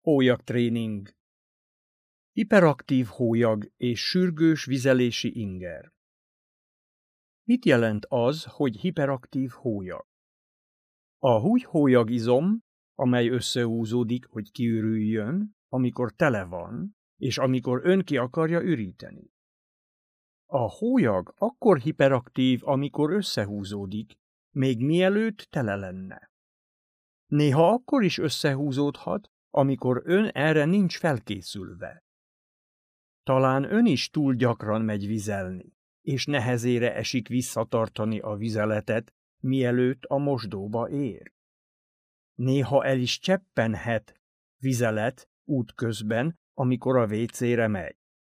Hólyagtréning. Hiperaktív hólyag és sürgős vizelési inger. Mit jelent az, hogy hiperaktív hólyag? A húgyhólyagizom, amely összehúzódik, hogy kiürüljön, amikor tele van, és amikor ön ki akarja üríteni. A hólyag akkor hiperaktív, amikor összehúzódik, még mielőtt tele lenne. Néha akkor is összehúzódhat, amikor ön erre nincs felkészülve. Talán ön is túl gyakran megy vizelni, és nehezére esik visszatartani a vizeletet, mielőtt a mosdóba ér. Néha el is cseppenhet vizelet útközben, amikor a WC-re megy.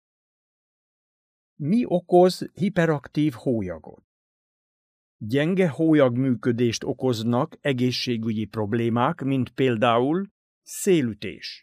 Mi okoz hiperaktív hólyagot? Gyenge hólyagműködést okoznak egészségügyi problémák, mint például szélütés,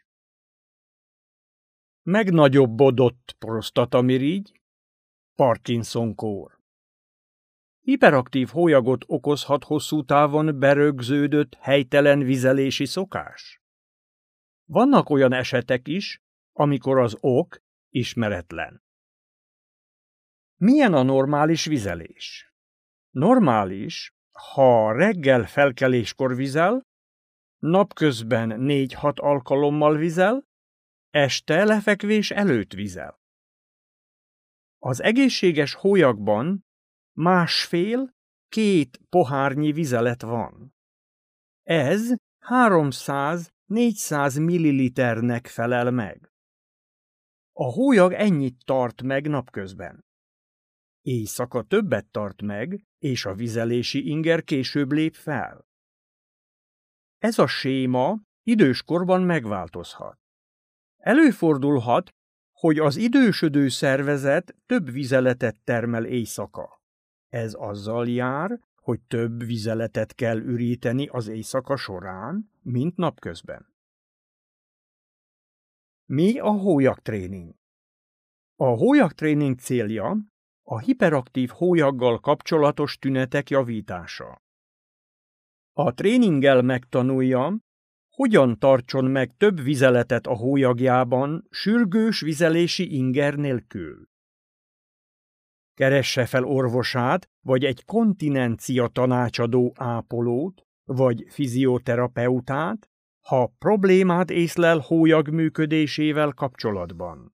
megnagyobbodott prosztatamirigy, Parkinson-kór. Hiperaktív hólyagot okozhat hosszú távon berögződött helytelen vizelési szokás. Vannak olyan esetek is, amikor az ok ismeretlen. Milyen a normális vizelés? Normális, ha reggel felkeléskor vizel, napközben 4-6 alkalommal vizel, este lefekvés előtt vizel. Az egészséges hólyagban 1,5–2 pohárnyi vizelet van. Ez 300–400 milliliternek felel meg. A hólyag ennyit tart meg napközben. Éjszaka többet tart meg, és a vizelési inger később lép fel. Ez a séma időskorban megváltozhat. Előfordulhat, hogy az idősödő szervezet több vizeletet termel éjszaka. Ez azzal jár, hogy több vizeletet kell üríteni az éjszaka során, mint napközben. Mi a hólyagtréning? A hólyagtréning célja a hiperaktív hólyaggal kapcsolatos tünetek javítása. A tréninggel megtanulja, hogyan tartson meg több vizeletet a hólyagában sürgős vizelési inger nélkül. Keresse fel orvosát, vagy egy kontinencia tanácsadó ápolót, vagy fizioterapeutát, ha problémát észlel hólyag működésével kapcsolatban.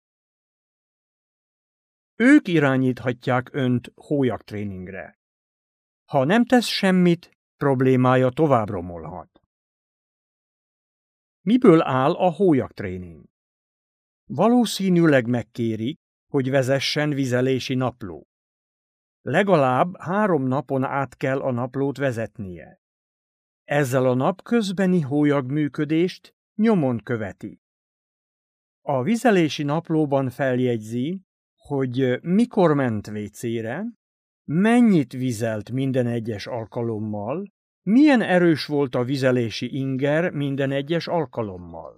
Ők irányíthatják önt hólyagtréningre. Ha nem tesz semmit, problémája tovább romolhat. Miből áll a hólyagtréning? Valószínűleg megkérik, hogy vezessen vizelési naplót. Legalább 3 napon át kell a naplót vezetnie. Ezzel a napközbeni hólyagműködést nyomon követi. A vizelési naplóban feljegyzi, hogy mikor ment WC-re, mennyit vizelt minden egyes alkalommal, milyen erős volt a vizelési inger minden egyes alkalommal.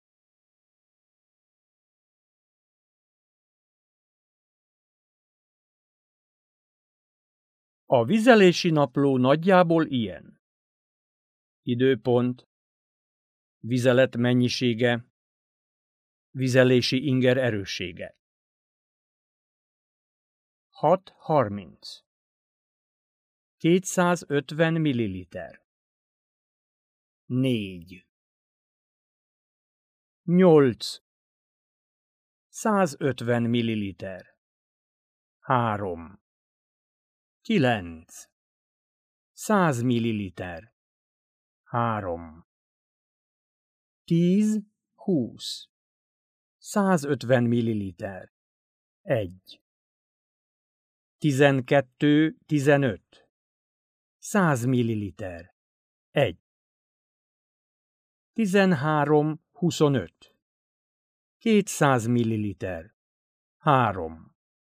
A vizelési napló nagyjából ilyen. Időpont, vizelet mennyisége, vizelési inger erőssége. 6:30 250 ml 4 8 150 ml 3 9 100 ml 3 10 20 150 ml 1 12 15 100 ml 1 13 25 200 ml 3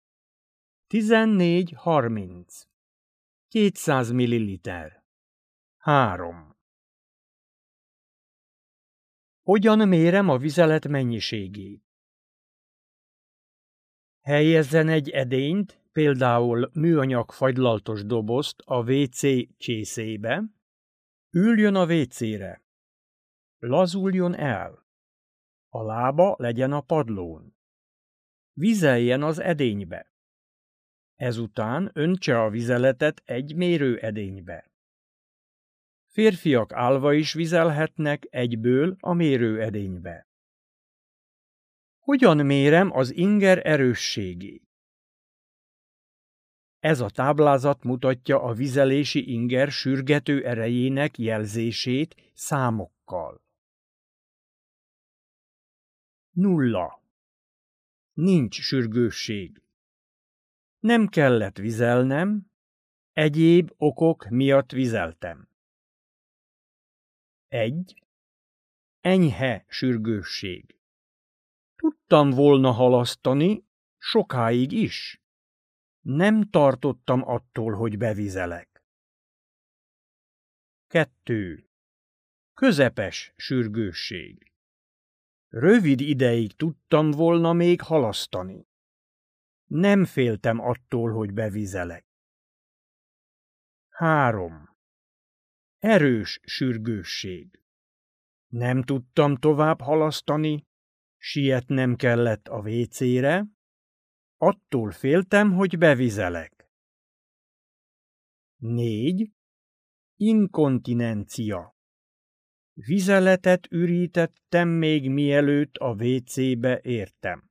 14 30 200 ml 3 Hogyan mérem a vizelet mennyiségét? Helyezzen egy edényt, például műanyag fagylaltos dobozt a WC csészébe, üljön a WC-re, lazuljon el. A lába legyen a padlón. Vizeljen az edénybe. Ezután öntse a vizeletet egy mérőedénybe. Férfiak állva is vizelhetnek egyből a mérőedénybe. Hogyan mérem az inger erősségét? Ez a táblázat mutatja a vizelési inger sürgető erejének jelzését számokkal. 0. Nincs sürgősség. Nem kellett vizelnem, egyéb okok miatt vizeltem. 1. Enyhe sürgősség. Tudtam volna halasztani, sokáig is. Nem tartottam attól, hogy bevizelek. 2. Közepes sürgősség. Rövid ideig tudtam volna még halasztani. Nem féltem attól, hogy bevizelek. 3. Erős sürgősség. Nem tudtam tovább halasztani, sietnem kellett a vécére, attól féltem, hogy bevizelek. 4. Inkontinencia. Vizeletet ürítettem még mielőtt a vécébe értem.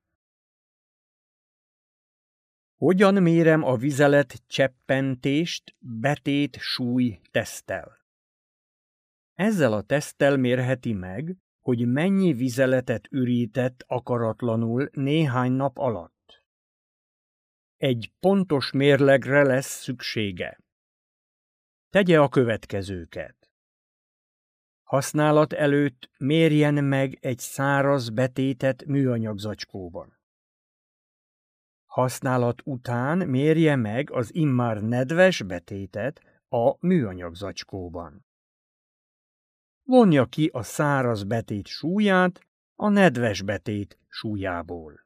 Hogyan mérem a vizelet cseppentést betét-súly teszttel? Ezzel a teszttel mérheti meg, hogy mennyi vizeletet ürített akaratlanul néhány nap alatt. Egy pontos mérlegre lesz szüksége. Tegye a következőket. Használat előtt mérjen meg egy száraz betétet műanyag zacskóban. Használat után mérje meg az immár nedves betétet a műanyag zacskóban. Vonja ki a száraz betét súlyát a nedves betét súlyából.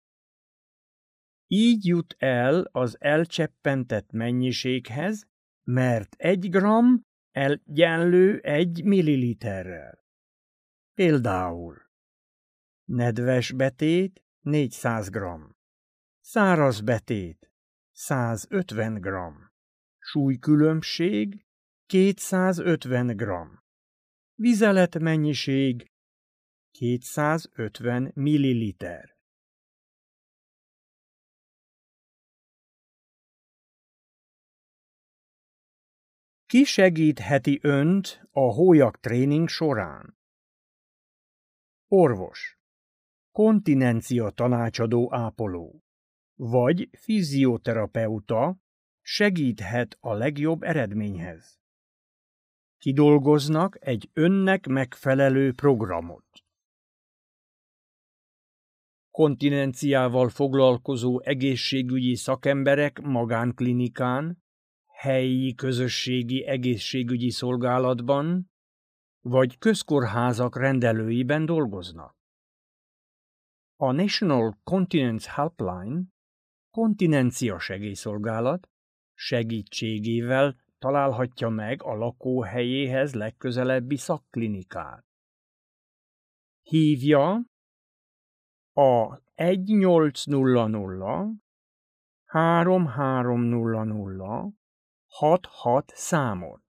Így jut el az elcseppentett mennyiséghez, mert 1 gramm egyenlő 1 milliliterrel. Például nedves betét 400 gramm, száraz betét 150 gramm, súlykülönbség 250 gramm, vizelet mennyiség 250 milliliter. Ki segítheti önt a hólyag tréning során? Orvos, kontinencia tanácsadó ápoló, vagy fizioterapeuta segíthet a legjobb eredményhez. Kidolgoznak egy önnek megfelelő programot. Kontinenciával foglalkozó egészségügyi szakemberek magánklinikán, helyi közösségi egészségügyi szolgálatban vagy közkórházak rendelőiben dolgoznak. A National Continence Helpline, kontinencia segélyszolgálat segítségével találhatja meg a lakóhelyéhez legközelebbi szakklinikát. Hívja a 1800 3300 66 számot.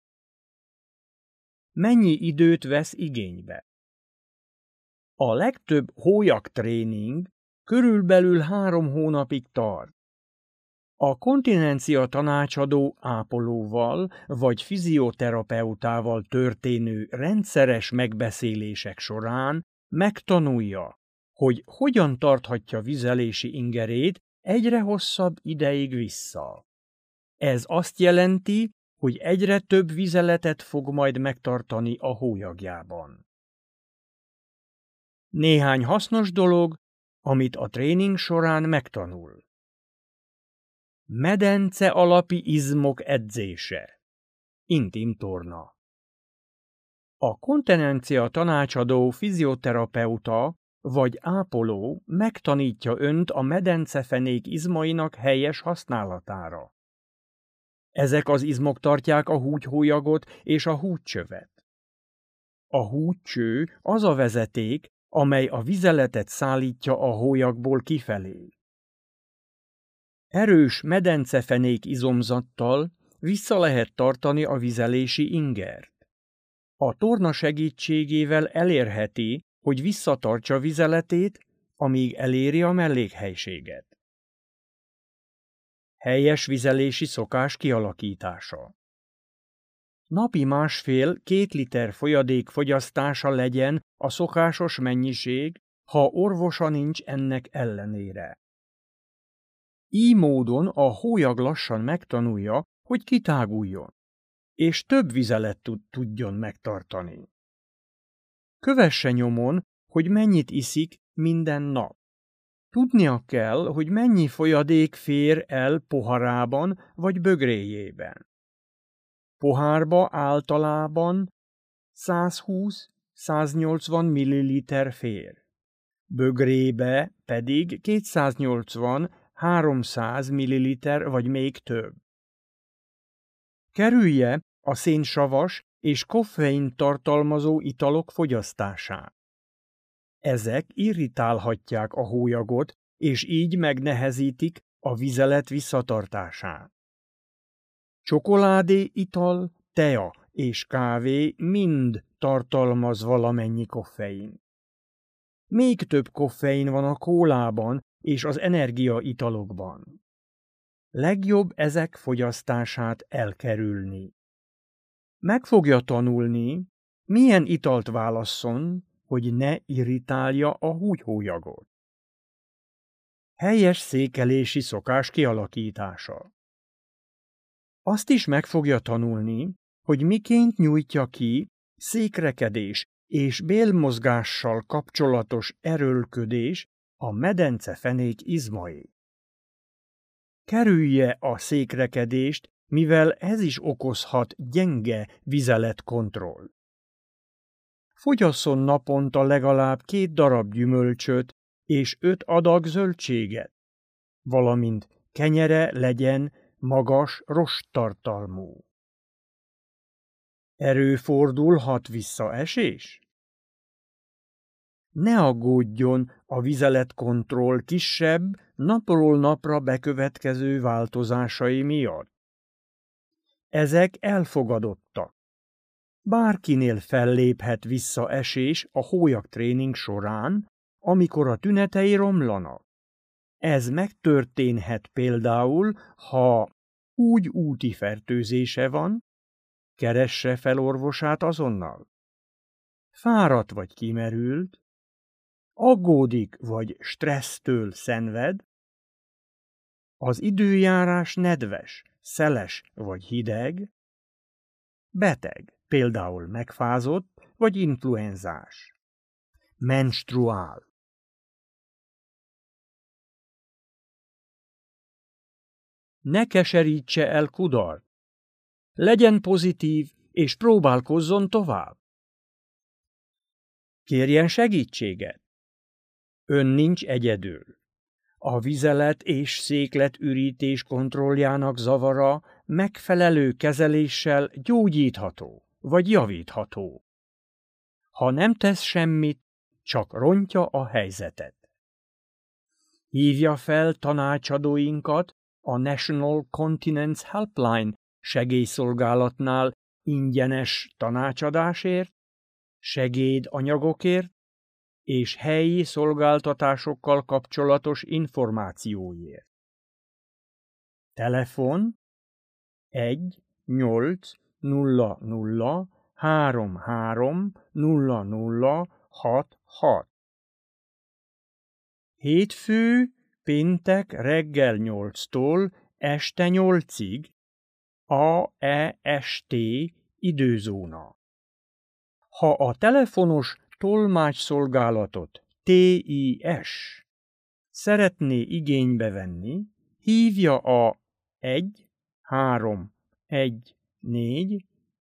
Mennyi időt vesz igénybe? A legtöbb hólyag tréning körülbelül 3 hónapig tart. A kontinencia tanácsadó ápolóval vagy fizioterapeutával történő rendszeres megbeszélések során megtanulja, hogy hogyan tarthatja vizelési ingerét egyre hosszabb ideig vissza. Ez azt jelenti, hogy egyre több vizeletet fog majd megtartani a hólyagjában. Néhány hasznos dolog, amit a tréning során megtanul. Medence alapi izmok edzése. Intim torna. A kontinencia tanácsadó fizioterapeuta vagy ápoló megtanítja önt a medencefenék izmainak helyes használatára. Ezek az izmok tartják a húgyhólyagot és a húgycsövet. A húgycső az a vezeték, amely a vizeletet szállítja a hólyagból kifelé. Erős medencefenék izomzattal vissza lehet tartani a vizelési ingert. A torna segítségével elérheti, hogy visszatartsa vizeletét, amíg eléri a mellékhelységet. Helyes vizelési szokás kialakítása. Napi 1,5–2 liter folyadék fogyasztása legyen a szokásos mennyiség, ha orvosa nincs ennek ellenére. Így módon a hólyag lassan megtanulja, hogy kitáguljon, és több vizelet tudjon megtartani. Kövesse nyomon, hogy mennyit iszik minden nap. Tudnia kell, hogy mennyi folyadék fér el poharában vagy bögréjében. Pohárba általában 120–180 ml fér, bögrébe pedig 280–300 ml vagy még több. Kerülje a szénsavas és koffein tartalmazó italok fogyasztását. Ezek irritálhatják a hólyagot, és így megnehezítik a vizelet visszatartását. Csokoládé, ital, tea és kávé mind tartalmaz valamennyi koffein. Még több koffein van a kólában és az energiaitalokban. Legjobb ezek fogyasztását elkerülni. Meg fogja tanulni, milyen italt válasszon, hogy ne irritálja a húgyhólyagot. Helyes székelési szokás kialakítása. Azt is meg fogja tanulni, hogy miként nyújtja ki székrekedés és bélmozgással kapcsolatos erőlködés a medencefenék izmai. Kerülje a székrekedést, mivel ez is okozhat gyenge vizeletkontroll. Fogyasszon naponta legalább 2 darab gyümölcsöt és 5 adag zöldséget, valamint kenyere legyen magas rosttartalmú. Előfordulhat visszaesés? Ne aggódjon a vizeletkontroll kisebb, napról napra bekövetkező változásai miatt. Ezek elfogadottak. Bárkinél felléphet visszaesés a hólyagtréning során, amikor a tünetei romlanak. Ez megtörténhet például, ha úti fertőzése van, keresse fel orvosát azonnal. Fáradt vagy kimerült, aggódik vagy stressztől szenved, az időjárás nedves, szeles vagy hideg, beteg, például megfázott vagy influenzás, menstruál. Ne keserítse el kudart. Legyen pozitív és próbálkozzon tovább. Kérjen segítséget. Ön nincs egyedül. A vizelet és székletürítés kontrolljának zavara megfelelő kezeléssel gyógyítható vagy javítható. Ha nem tesz semmit, csak rontja a helyzetet. Hívja fel tanácsadóinkat a National Continence Helpline segélyszolgálatnál ingyenes tanácsadásért, segédanyagokért és helyi szolgáltatásokkal kapcsolatos információért. Telefon 1-800-33-0066. Hétfő, péntek reggel 8-tól este 8-ig AEST időzóna. Ha a telefonos tolmácsszolgálatot TIS szeretné igénybe venni, hívja a 1-314-15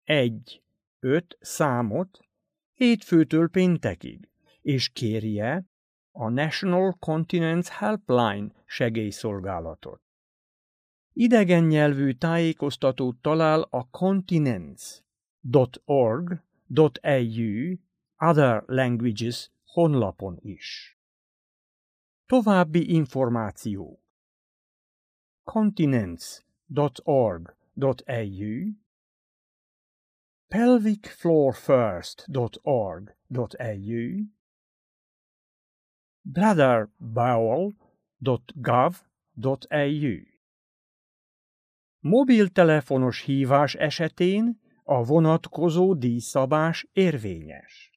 számot hétfőtől péntekig, és kérje a National Continence Helpline segélyszolgálatot. Idegen nyelvű tájékoztatót talál a continence.org.au Other Languages honlapon is. További információ: continents.org.au, pelvicfloorfirst.org.au, bladderbowel.gov.au. Mobiltelefonos hívás esetén a vonatkozó díjszabás érvényes.